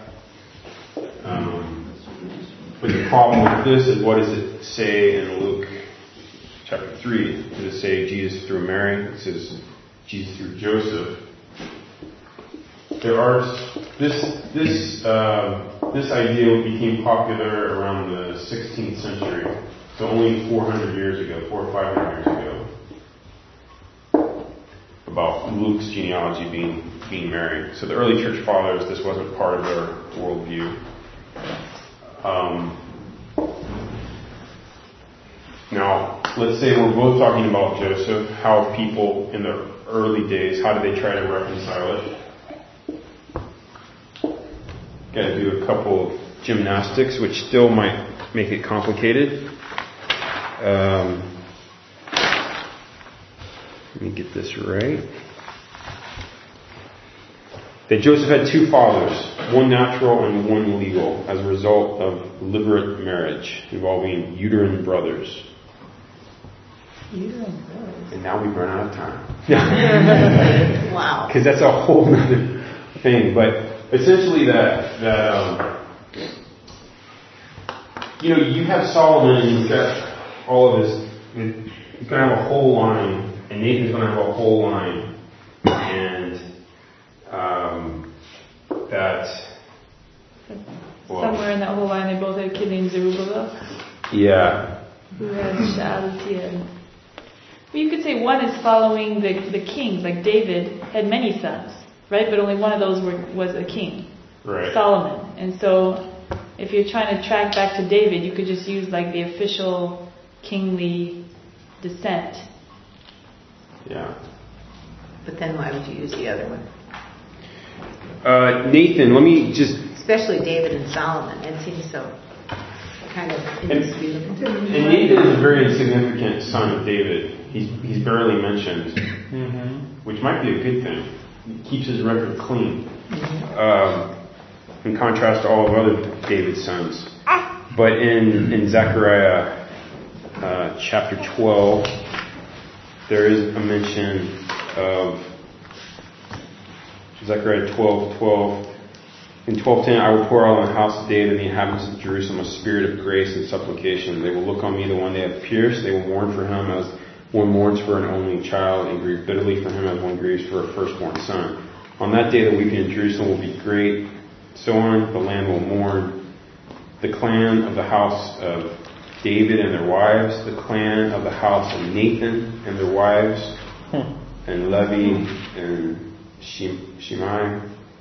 But the problem with this is, what does it say in Luke chapter 3? Does it say Jesus through Mary? It says Jesus through Joseph. There are this idea became popular around the 16th century, so only 400 years ago, 400 or 500 years ago, about Luke's genealogy being Mary. So the early church fathers, this wasn't part of their worldview. Now, let's say we're both talking about Joseph. How people in the early days, how did they try to reconcile it? Got to do a couple of gymnastics, which still might make it complicated. Let me get this right. That Joseph had two fathers, one natural and one legal, as a result of deliberate marriage, involving uterine brothers. Uterine brothers? And now we've run out of time. Wow. Because that's a whole other thing. But essentially you have Solomon, and you've got all of this, he's going to have a whole line, and Nathan's going to have a whole line, and somewhere in that whole line they both had a kid named Zerubbabel. Yeah. Who had Shealtiel. Well, you could say one is following the kings, like David had many sons, right? But only one of those was a king, right? Solomon. And so if you're trying to track back to David, you could just use like the official kingly descent. Yeah. But then why would you use the other one? Nathan, let me just... Especially David and Solomon. It seems so kind of indisputable. And Nathan is a very insignificant son of David. He's barely mentioned, which might be a good thing. He keeps his record clean. In contrast to all of other David's sons. But in Zechariah chapter 12, there is a mention of Zechariah 12:12. In 12:10, I will pour out on the house of David and the inhabitants of Jerusalem a spirit of grace and supplication. They will look on me, the one they have pierced. They will mourn for him as one mourns for an only child, and grieve bitterly for him as one grieves for a firstborn son. On that day, the weeping in Jerusalem will be great. So on, the land will mourn. The clan of the house of David and their wives, the clan of the house of Nathan and their wives, and Levi and Shimei.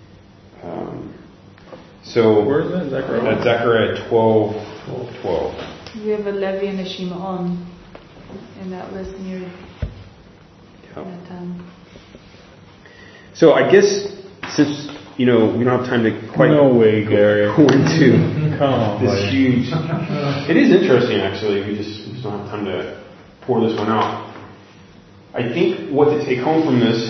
So where is that? Zechariah? That's Zechariah 12:12. We have a Levi and a Shimon in that list near that time. So I guess since we don't have time to quite no way, Gary. go into this buddy. huge. It is interesting, actually. We just don't have time to pour this one out. I think what to take home from this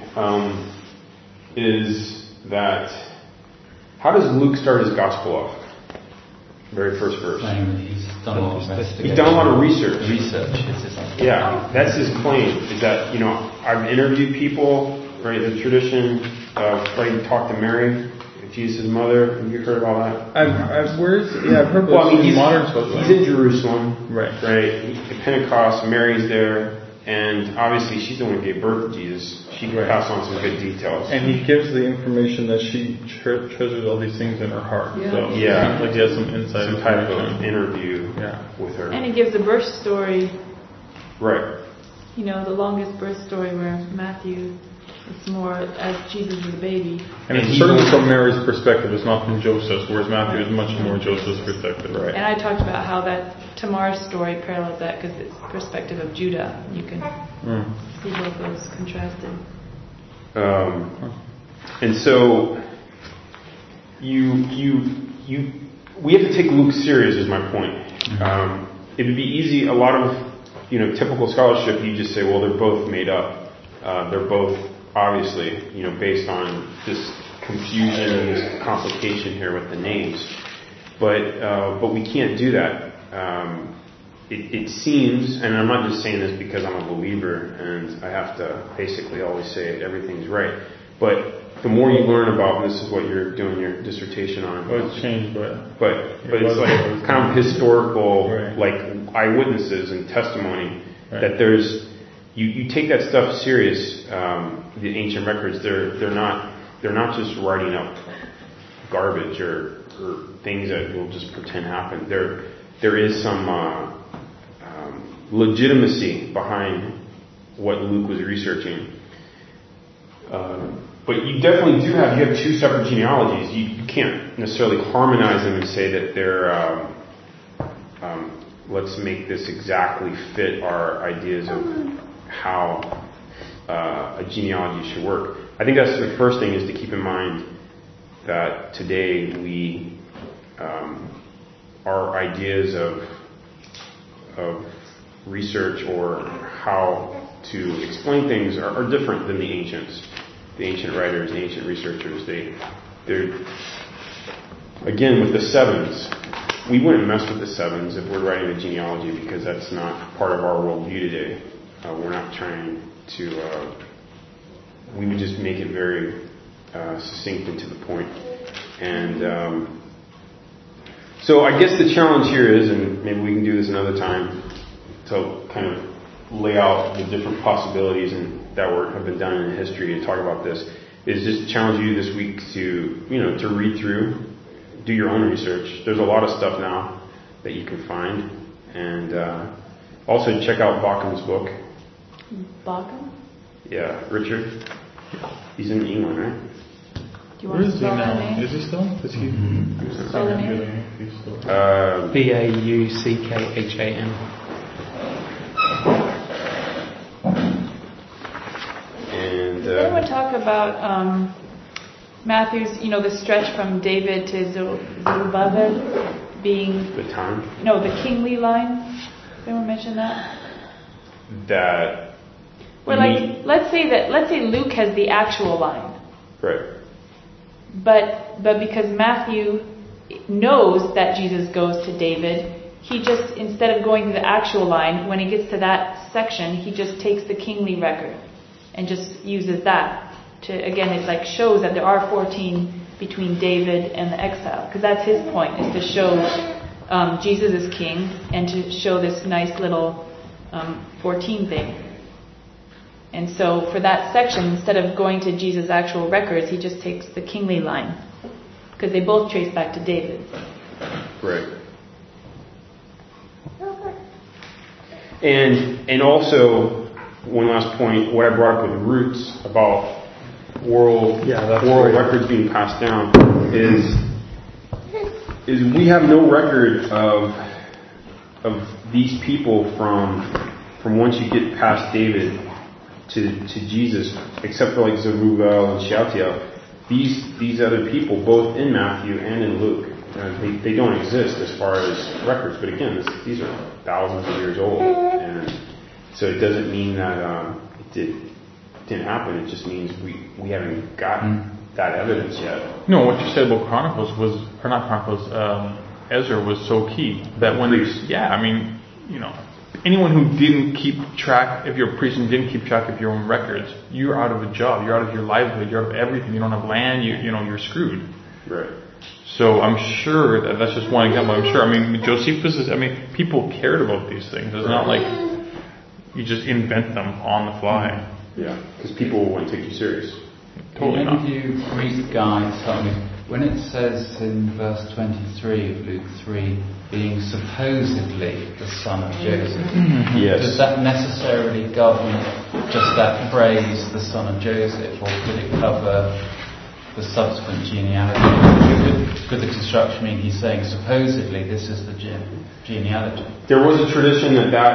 is that how does Luke start his gospel off? Very first verse. He's done a lot of investigation. He's done a lot of research. Yeah, that's his claim. Is that I've interviewed people. Right, the tradition of talk to Mary, Jesus' mother. Have you heard about that? I've heard about he's modern social. He's in Jerusalem, right? At Pentecost, Mary's there, and obviously she's the one who gave birth to Jesus. She can pass on some good details. And he gives the information that she treasures all these things in her heart. Yeah. So it sounds like he has some insight, some type of interview with her. And he gives the birth story. Right. The longest birth story where Matthew. It's more as Jesus is a baby. And it's certainly from Mary's perspective, it's not from Joseph's, whereas Matthew is much more Joseph's perspective. Right. And I talked about how that Tamar's story parallels that because it's perspective of Judah. You can see both those contrasted. And so we have to take Luke serious is my point. It would be easy, a lot of typical scholarship, you just say, well, they're both made up. They're both obviously, based on this confusion and this complication here with the names. But we can't do that. It seems, and I'm not just saying this because I'm a believer and I have to basically always say everything's right, but the more you learn about, and this is what you're doing your dissertation on. Well, it's changed, but it's like kind of historical, like eyewitnesses and testimony that there's. You take that stuff serious. The ancient records, they're not just writing up garbage or things that we'll just pretend happened. There is some legitimacy behind what Luke was researching. But you definitely you have two separate genealogies. You can't necessarily harmonize them and say that they're let's make this exactly fit our ideas of how a genealogy should work. I think that's the first thing is to keep in mind that today we our ideas of research or how to explain things are different than the ancients, the ancient writers, the ancient researchers. They're again with the sevens. We wouldn't mess with the sevens if we're writing a genealogy because that's not part of our worldview today. We're not trying to. We would just make it very succinct and to the point. And so I guess the challenge here is, and maybe we can do this another time, to kind of lay out the different possibilities and that have been done in history and talk about this, is just challenge you this week to to read through, do your own research. There's a lot of stuff now that you can find, and also check out Baucham's book. Baucham? Yeah, Richard. He's in England, right? Do you want to spell that name? Is he still? Is he? Spell the name? Baucham. And does anyone talk about Matthew's, the stretch from David to Zerubbabel being the time? No, the kingly line. Does anyone mention that? That. Well, let's say Luke has the actual line. Right. But because Matthew knows that Jesus goes to David, he just, instead of going to the actual line, when he gets to that section, he just takes the kingly record and just uses that to, again, it shows that there are 14 between David and the exile, because that's his point, is to show Jesus is king and to show this nice little 14 thing. And so for that section, instead of going to Jesus' actual records, he just takes the kingly line, because they both trace back to David. Right. And also, one last point, what I brought up with Roots about oral records being passed down is we have no record of these people from once you get past David to Jesus, except for like Zerubbabel and Shealtiel. These other people, both in Matthew and in Luke, they don't exist as far as records. But again, these are thousands of years old, and so it doesn't mean that it didn't happen. It just means we haven't gotten that evidence yet. No, what you said about Ezra was so key that when anyone who didn't keep track, if you're a priest and didn't keep track of your own records, you're out of a job, you're out of your livelihood, you're out of everything. You don't have land, you're screwed. Right. So I'm sure that's just one example. I'm sure. Josephus people cared about these things. It's not like you just invent them on the fly. Yeah, because people wouldn't take you serious. Totally not. Maybe you Greek guys tell me, when it says in verse 23 of Luke 3, being supposedly the son of Joseph, yes. Does that necessarily govern just that phrase, the son of Joseph, or could it cover the subsequent genealogy? Could the construction mean he's saying supposedly this is the genealogy? There was a tradition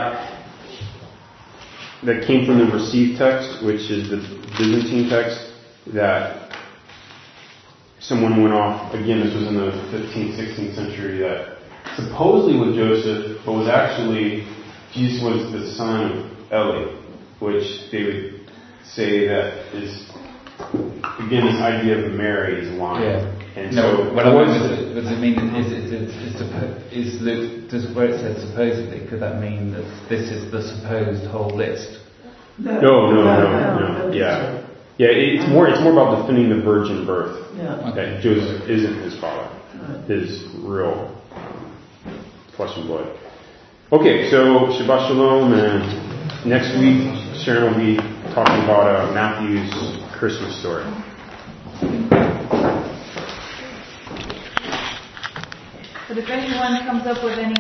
that came from the received text, which is the Byzantine text, that someone went off, again this was in the 15th, 16th century, that supposedly was Joseph, but was actually, Jesus was the son of Eli, which they would say that is, again, this idea of Mary is lying. Yeah. And no, what I mean does it mean, does where it says supposedly, could that mean that this is the supposed whole list? No. Yeah. Yeah, it's more about defending the virgin birth. Yeah. That Joseph isn't his father. His real flesh and blood. Okay, so Shabbat Shalom, and next week Sharon will be talking about Matthew's Christmas story. But if anyone comes up with any